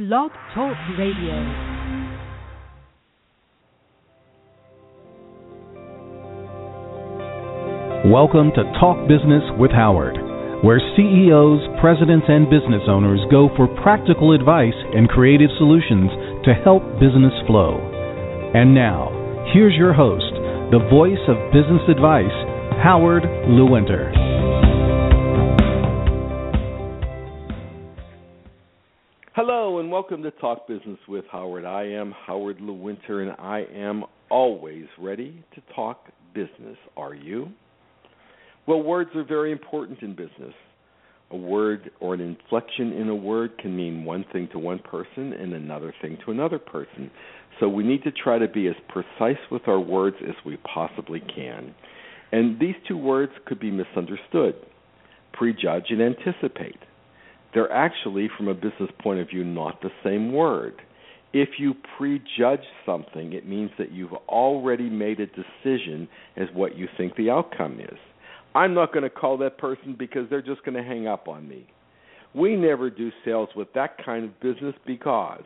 Blog Talk Radio. Welcome to Talk Business with Howard, where CEOs, presidents, and business owners go for practical advice and creative solutions to help business flow. And now, here's your host, the voice of business advice, Howard Lewinter. Hello and welcome to Talk Business with Howard. I am Howard Lewinter and I am always ready to talk business. Are you? Well, words are very important in business. A word or an inflection in a word can mean one thing to one person and another thing to another person. So we need to try to be as precise with our words as we possibly can. And these two words could be misunderstood: prejudge and anticipate. They're actually, from a business point of view, not the same word. If you prejudge something, it means that you've already made a decision as what you think the outcome is. I'm not going to call that person because they're just going to hang up on me. We never do sales with that kind of business because,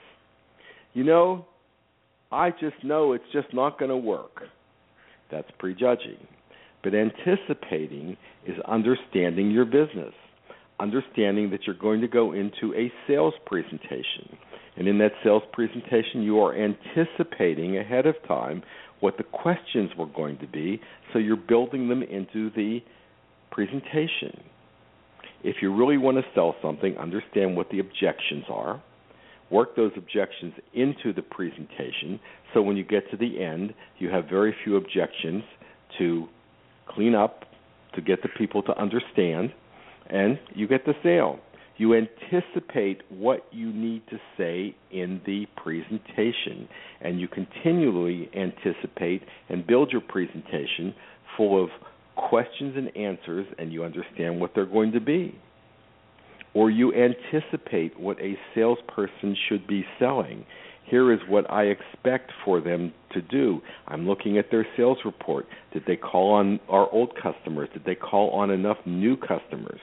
I just know it's just not going to work. That's prejudging. But anticipating is understanding your business, understanding that you're going to go into a sales presentation. And in that sales presentation, you are anticipating ahead of time what the questions were going to be, so you're building them into the presentation. If you really want to sell something, understand what the objections are. Work those objections into the presentation, so when you get to the end, you have very few objections to clean up, to get the people to understand, and you get the sale. You anticipate what you need to say in the presentation, and you continually anticipate and build your presentation full of questions and answers, and you understand what they're going to be. Or you anticipate what a salesperson should be selling. Here is what I expect for them to do. I'm looking at their sales report. Did they call on our old customers? Did they call on enough new customers?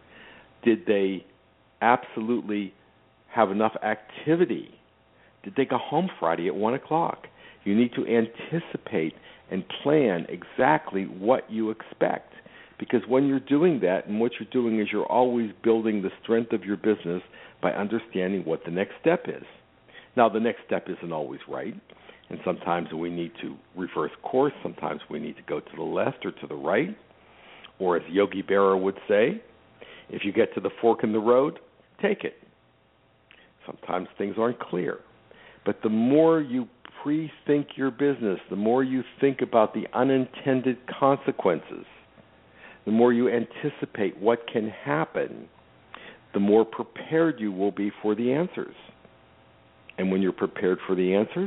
Did they absolutely have enough activity? Did they go home Friday at 1 o'clock? You need to anticipate and plan exactly what you expect, because when you're doing that, and what you're doing is you're always building the strength of your business by understanding what the next step is. Now, the next step isn't always right, and sometimes we need to reverse course. Sometimes we need to go to the left or to the right, or as Yogi Berra would say, if you get to the fork in the road, take it. Sometimes things aren't clear. But the more you pre-think your business, the more you think about the unintended consequences, the more you anticipate what can happen, the more prepared you will be for the answers. And when you're prepared for the answers,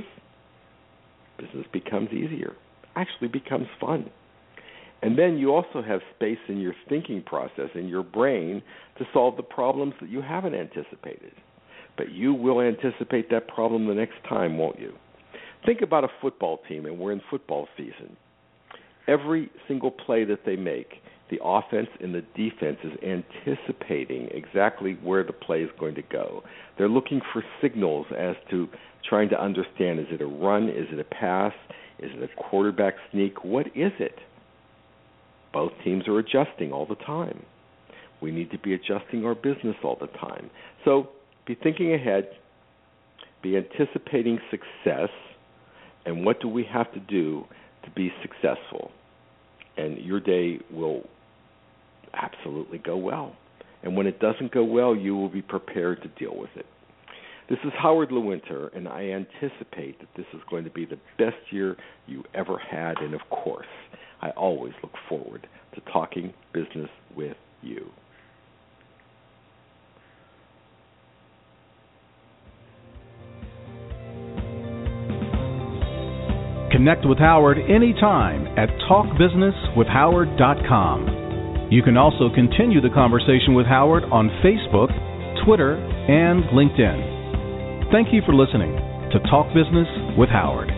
business becomes easier, actually becomes fun. And then you also have space in your thinking process, in your brain, to solve the problems that you haven't anticipated. But you will anticipate that problem the next time, won't you? Think about a football team, and we're in football season. Every single play that they make, the offense and the defense is anticipating exactly where the play is going to go. They're looking for signals as to trying to understand, is it a run, is it a pass, is it a quarterback sneak, what is it? Both teams are adjusting all the time. We need to be adjusting our business all the time. So be thinking ahead, be anticipating success, and what do we have to do to be successful? And your day will absolutely go well. And when it doesn't go well, you will be prepared to deal with it. This is Howard Lewinter, and I anticipate that this is going to be the best year you ever had, and of course, I always look forward to talking business with you. Connect with Howard anytime at talkbusinesswithhoward.com. You can also continue the conversation with Howard on Facebook, Twitter, and LinkedIn. Thank you for listening to Talk Business with Howard.